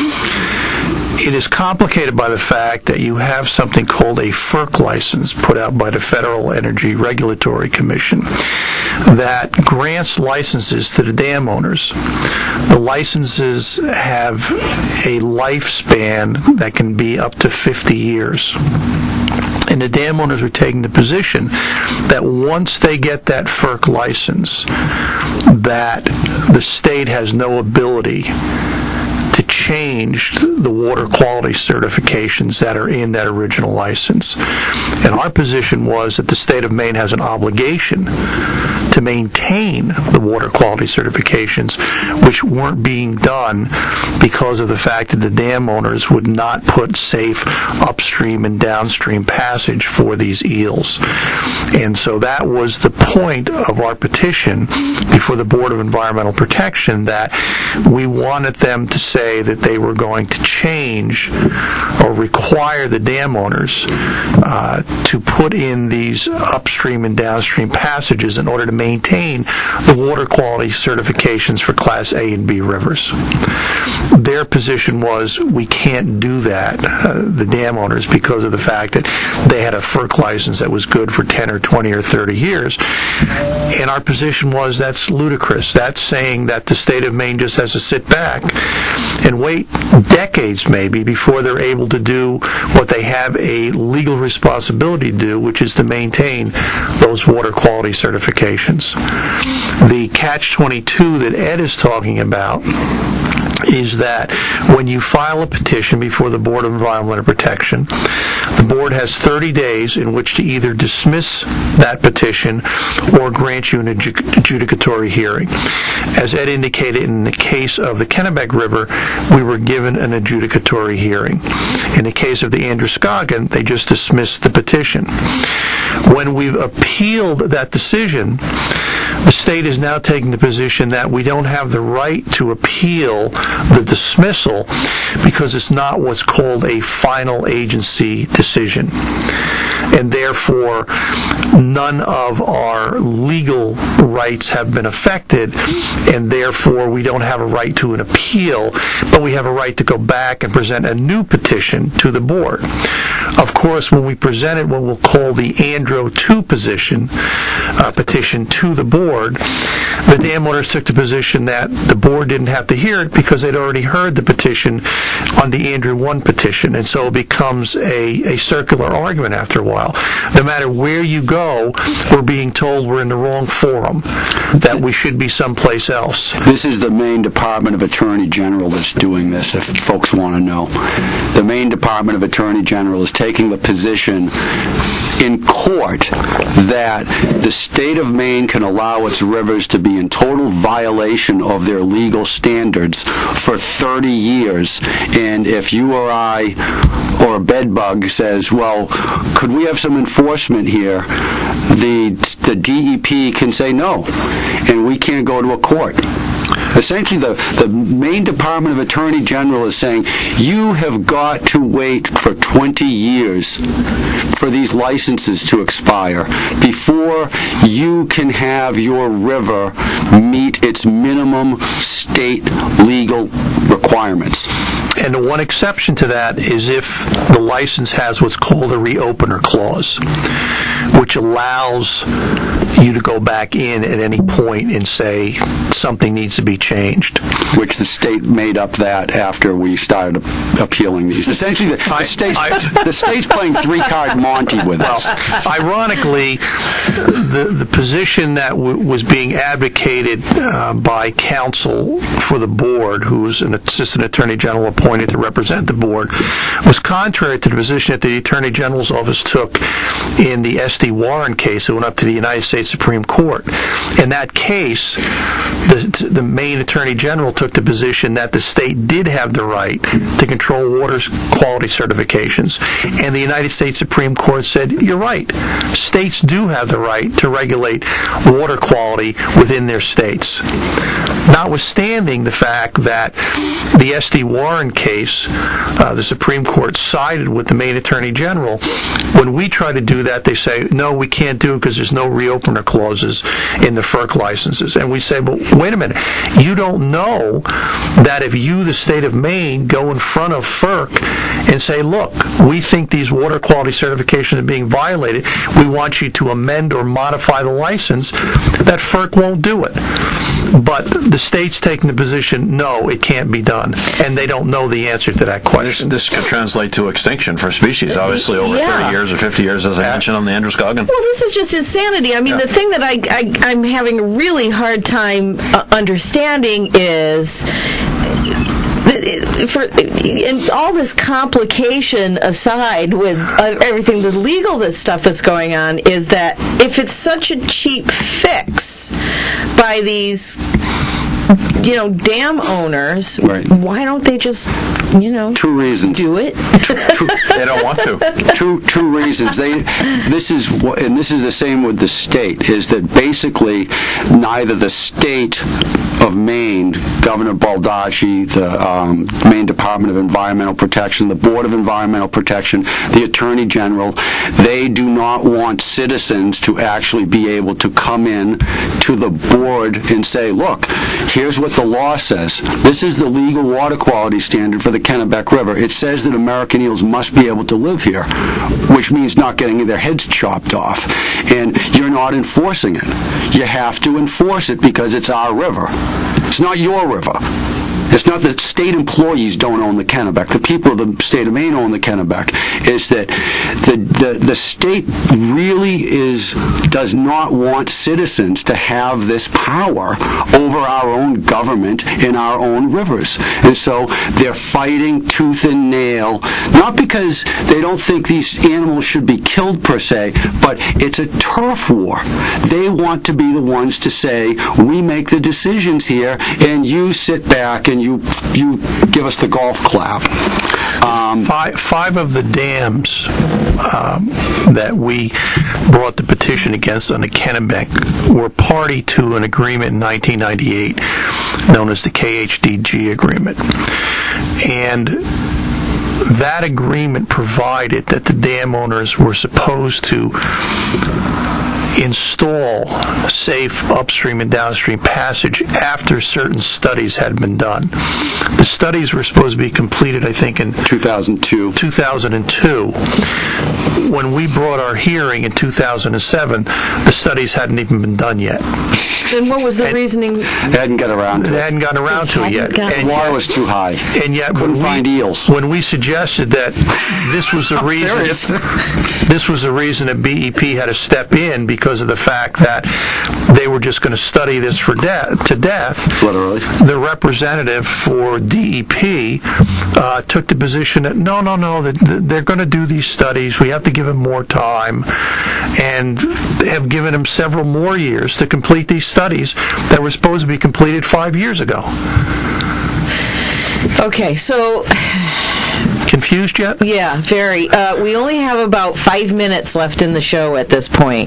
It is complicated by the fact that you have something called a FERC license put out by the Federal Energy Regulatory Commission that grants licenses to the dam owners. The licenses have a lifespan that can be up to 50 years. And the dam owners are taking the position that once they get that FERC license, that the state has no ability to change the water quality certifications that are in that original license. And our position was that the state of Maine has an obligation to maintain the water quality certifications, which weren't being done because of the fact that the dam owners would not put safe upstream and downstream passage for these eels. And so that was the point of our petition before the Board of Environmental Protection, that we wanted them to say that they were going to change or require the dam owners to put in these upstream and downstream passages in order to maintain the water quality certifications for Class A and B rivers. Their position was, we can't do that, the dam owners, because of the fact that they had a FERC license that was good for 10 or 20 or 30 years. And our position was, that's ludicrous. That's saying that the state of Maine just has to sit back and wait decades maybe before they're able to do what they have a legal responsibility to do, which is to maintain those water quality certifications. The catch-22 that Ed is talking about is that when you file a petition before the Board of Environmental Protection, the board has 30 days in which to either dismiss that petition or grant you an adjudicatory hearing. As Ed indicated, in the case of the Kennebec River, we were given an adjudicatory hearing. In the case of the Androscoggin, they just dismissed the petition. When we've appealed that decision, the state is now taking the position that we don't have the right to appeal the dismissal because it's not what's called a final agency decision. And therefore, none of our legal rights have been affected, and therefore we don't have a right to an appeal, but we have a right to go back and present a new petition to the board. Of course, when we presented what we'll call the Andro 2 petition to the board, the dam owners took the position that the board didn't have to hear it because they'd already heard the petition on the Andro 1 petition, and so it becomes a circular argument after a while. No matter where you go, we're being told we're in the wrong forum, that we should be someplace else. This is the Maine Department of Attorney General that's doing this, if folks want to know. The Maine Department of Attorney General is taking the position in court that the state of Maine can allow its rivers to be in total violation of their legal standards for 30 years. And if you or I or a bedbug says, well, could we have some enforcement here? The DEP can say no, and we can't go to a court. Essentially, the Maine Department of Attorney General is saying, you have got to wait for 20 years for these licenses to expire before you can have your river meet its minimum state legal requirements. And the one exception to that is if the license has what's called a reopener clause, which allows you to go back in at any point and say something needs to be changed. Which the state made up that after we started appealing these. Essentially, the state's playing three-card Monty with us. Ironically, the position that was being advocated by counsel for the board, who's an assistant attorney general appointed to represent the board, was contrary to the position that the Attorney General's office took in the S.D. Warren case that went up to the United States Supreme Court. In that case, the Maine Attorney General took the position that the state did have the right to control water quality certifications. And the United States Supreme Court said, you're right. States do have the right to regulate water quality within their states. Notwithstanding the fact that the S.D. Warren case, the Supreme Court sided with the Maine Attorney General. When we try to do that, they say, no, we can't do it because there's no reopener clauses in the FERC licenses. And we say, but wait a minute, you don't know that if you, the state of Maine, go in front of FERC and say, look, we think these water quality certifications are being violated, we want you to amend or modify the license, that FERC won't do it. But the state's taking the position, no, it can't be done. And they don't know the answer to that question. This could translate to extinction for species, obviously, over 30 years or 50 years, as I mentioned on the Androscoggin. Well, this is just insanity. I mean, the thing that I'm having a really hard time understanding is... and all this complication aside with everything, the legal stuff that's going on, is that if it's such a cheap fix by these, dam owners, right, why don't they just, two reasons, do it? They don't want to. Two reasons. This is the same with the state. Is that basically neither the state of Maine, Governor Baldacci, the Maine Department of Environmental Protection, the Board of Environmental Protection, the Attorney General, they do not want citizens to actually be able to come in to the board and say, look, here's what the law says. This is the legal water quality standard for the Kennebec River. It says that American eels must be able to live here, which means not getting their heads chopped off. And you're not enforcing it. You have to enforce it because it's our river. It's not your river. It's not that state employees don't own the Kennebec. The people of the state of Maine own the Kennebec. Is that the state really does not want citizens to have this power over our own government in our own rivers. And so they're fighting tooth and nail, not because they don't think these animals should be killed per se, but it's a turf war. They want to be the ones to say, we make the decisions here, and you sit back and you give us the golf clap. Five of the dams that we brought the petition against on the Kennebec were party to an agreement in 1998 known as the KHDG agreement. And that agreement provided that the dam owners were supposed to install safe upstream and downstream passage after certain studies had been done. The studies were supposed to be completed, I think, in 2002. When we brought our hearing in 2007, the studies hadn't even been done yet. Then what was the reasoning? They hadn't gotten around to it. They hadn't gotten around to it yet. And water was too high. And yet, couldn't find eels. When we suggested that this was the reason, this was the reason that BEP had to step in because of the fact that they were just going to study this to death. Literally. The representative for DEP took the position that no, they're going to do these studies. We have to give them more time, and they have given them several more years to complete these studies that were supposed to be completed 5 years ago. Okay, so... Confused yet? Yeah, very. We only have about 5 minutes left in the show at this point.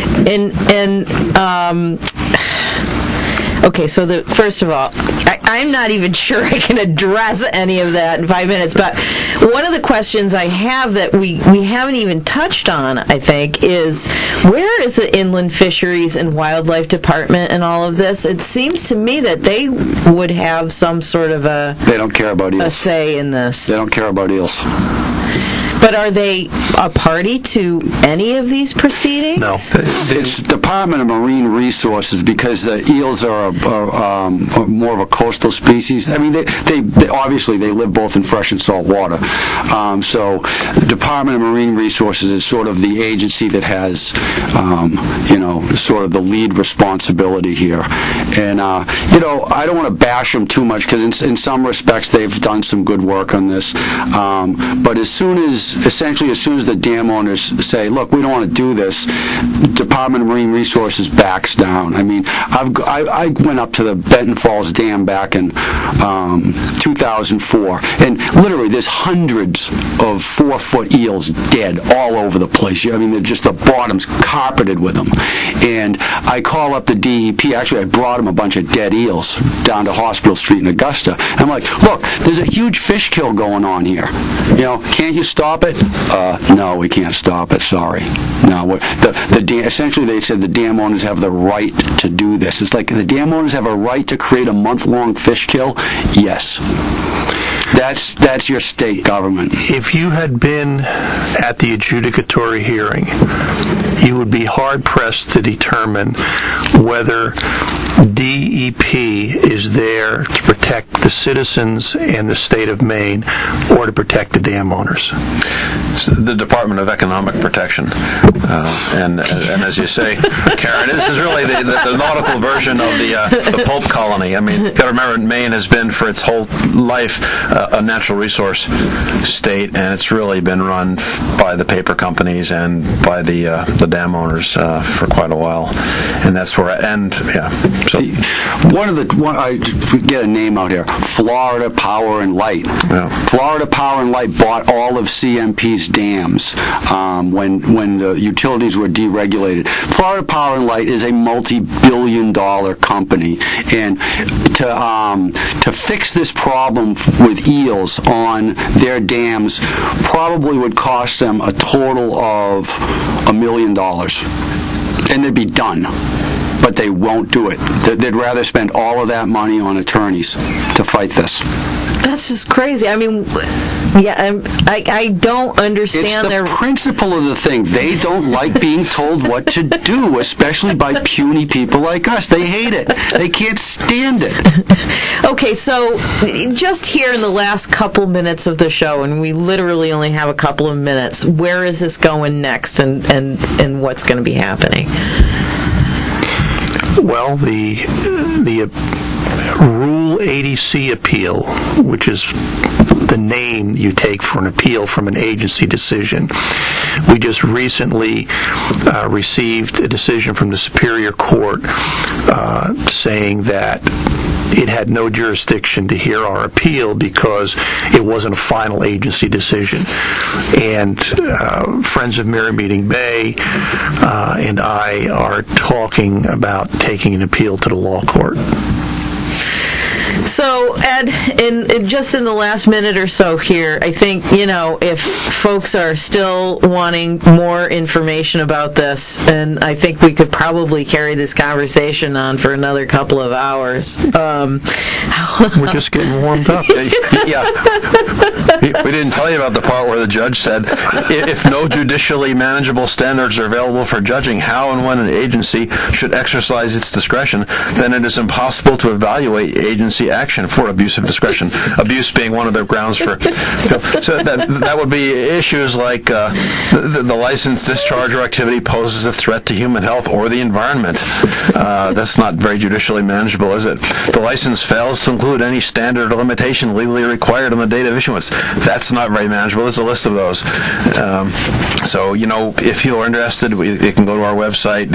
Okay, so first of all, I'm not even sure I can address any of that in 5 minutes, but one of the questions I have that we haven't even touched on, I think, is where is the Inland Fisheries and Wildlife Department in all of this? It seems to me that they would have some sort of they don't care about eels. A say in this. They don't care about eels. But are they a party to any of these proceedings? No. It's Department of Marine Resources because the eels are more of a coastal species. I mean, they obviously they live both in fresh and salt water. So Department of Marine Resources is sort of the agency that has, sort of the lead responsibility here. And, I don't want to bash them too much because in some respects they've done some good work on this. But as soon as the dam owners say, look, we don't want to do this, Department of Marine Resources backs down. I mean, I went up to the Benton Falls Dam back in 2004, and literally there's hundreds of 4-foot eels dead all over the place. I mean, they're just the bottom's carpeted with them. And I call up the DEP. Actually, I brought them a bunch of dead eels down to Hospital Street in Augusta. I'm like, look, there's a huge fish kill going on here. Can't you stop it? No, we can't stop it. Sorry. No, essentially they said the dam owners have the right to do this. It's like the dam owners have a right to create a month-long fish kill? Yes. That's your state government. If you had been at the adjudicatory hearing, you would be hard-pressed to determine whether DEP is there to protect the citizens and the state of Maine or to protect the dam owners. The Department of Economic Protection. And as you say, Karen, this is really the nautical version of the pulp colony. I mean, you've got to remember, Maine has been for its whole life a natural resource state, and it's really been run by the paper companies and by the dam owners for quite a while. And that's where So I get a name out here, Florida Power and Light. Yeah. Florida Power and Light bought all of CMP's dams when the utilities were deregulated. Florida Power and Light is a multi-billion-dollar company, and to fix this problem with eels on their dams probably would cost them a total of $1 million, and they'd be done. but they won't do it. They'd rather spend all of that money on attorneys to fight this. That's just crazy. I mean, yeah, I don't understand. It's the principle of the thing. They don't like being told what to do, especially by puny people like us. They hate it. They can't stand it. Okay, so just here in the last couple minutes of the show, and we literally only have a couple of minutes, where is this going next, and what's going to be happening? Well, the Rule 80C appeal, which is the name you take for an appeal from an agency decision. We just recently received a decision from the Superior Court saying that it had no jurisdiction to hear our appeal because it wasn't a final agency decision. And Friends of Merrymeeting Bay and I are talking about taking an appeal to the law court. So, Ed, just in the last minute or so here, I think, if folks are still wanting more information about this, and I think we could probably carry this conversation on for another couple of hours. We're just getting warmed up. Yeah. We didn't tell you about the part where the judge said, if no judicially manageable standards are available for judging how and when an agency should exercise its discretion, then it is impossible to evaluate agency action for abuse of discretion. Abuse being one of the grounds for. So that would be issues like the license, discharge, or activity poses a threat to human health or the environment. That's not very judicially manageable, is it? The license fails to include any standard or limitation legally required on the date of issuance. That's not very manageable. There's a list of those. So, if you're interested, you can go to our website,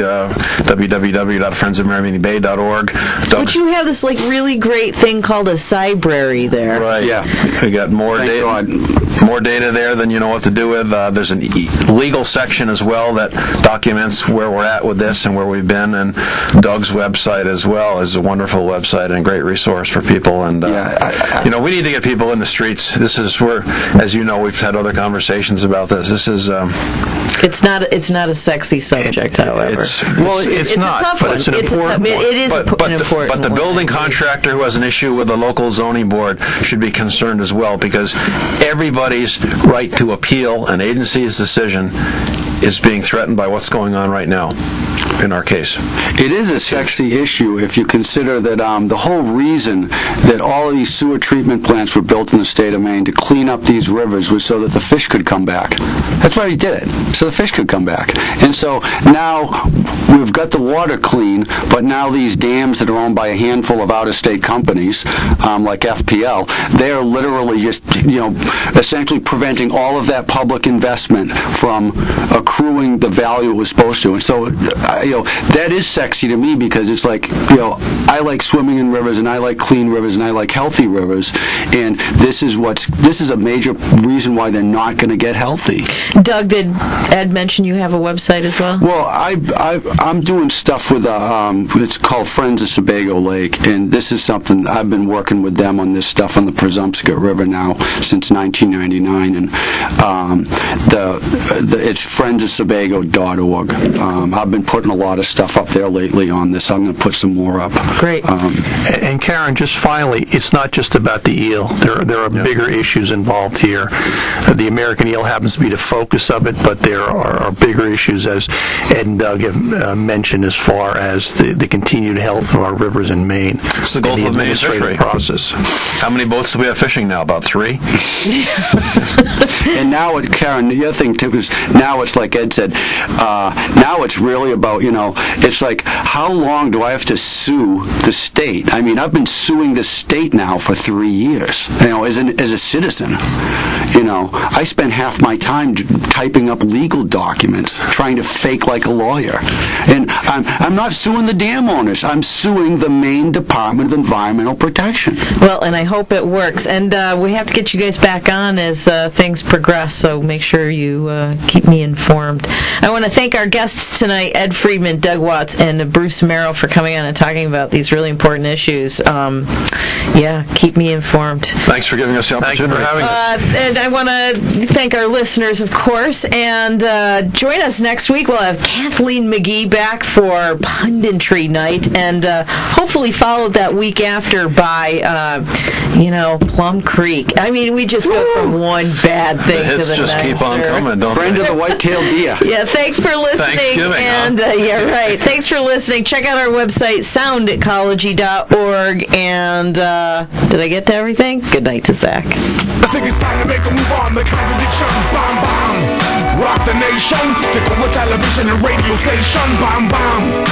www.friendsofmerrymeetingbay.org. But you have this really great thing called a cybrary there. Right. Yeah. We got more data there than you know what to do with. There's a legal section as well that documents where we're at with this and where we've been. And Doug's website as well is a wonderful website and a great resource for people. And we need to get people in the streets. This is where, as you know, we've had other conversations about this. This is. It's not a sexy subject, however. It's not, a tough but one. it's an important one. It is an important one. But the building contractor who has an issue with the local zoning board should be concerned as well, because everybody's right to appeal an agency's decision is being threatened by what's going on right now in our case. It is a sexy issue if you consider that the whole reason that all of these sewer treatment plants were built in the state of Maine to clean up these rivers was so that the fish could come back. That's why he did it, so the fish could come back. And so now we've got the water clean, but now these dams that are owned by a handful of out-of-state companies, like FPL, they are literally just, essentially preventing all of that public investment from accruing the value it was supposed to. And so, that is sexy to me because it's like, I like swimming in rivers and I like clean rivers and I like healthy rivers, and this is a major reason why they're not going to get healthy. Doug, did Ed mention you have a website as well? Well, I'm doing stuff with it's called Friends of Sebago Lake, and this is something I've been working with them on this stuff on the Presumpscot River now since 1999, and it's friendsofsebago.org. I've been putting a lot of stuff up there lately on this. I'm going to put some more up. Great. And Karen, just finally, it's not just about the eel. There are bigger issues involved here. The American eel happens to be the focus of it, but there are bigger issues, as Ed and Doug have mentioned, as far as the continued health of our rivers in Maine. It's the Gulf of Maine fishery process. How many boats do we have fishing now? About 3? And now, Karen, the other thing too is now it's like Ed said. Now it's really about it's like, how long do I have to sue the state? I mean, I've been suing the state now for 3 years. As a citizen, I spend half my time typing up legal documents, trying to fake like a lawyer. And I'm not suing the dam owners. I'm suing the Maine Department of Environmental Protection. Well, and I hope it works. And we have to get you guys back on as things progress, so make sure you keep me informed. I want to thank our guests tonight, Ed Friedman Friedman, Doug Watts, and Bruce Merrill for coming on and talking about these really important issues. Keep me informed. Thanks for giving us the opportunity. Thanks for having us. And I want to thank our listeners, of course, and join us next week. We'll have Kathleen McGee back for Punditry Night, and hopefully followed that week after by, Plum Creek. I mean, we just go from one bad thing to the next. The hits just keep on coming, don't Friend they? of the white-tailed deer. Yeah, thanks for listening. Thanksgiving, and thanks for listening. Check out our website, soundecology.org. And did I get to everything? Good night to Zach. I think it's time to make a move on the contradiction. Bam, bam. Rock the nation. Take over television and radio station. Bam, bam.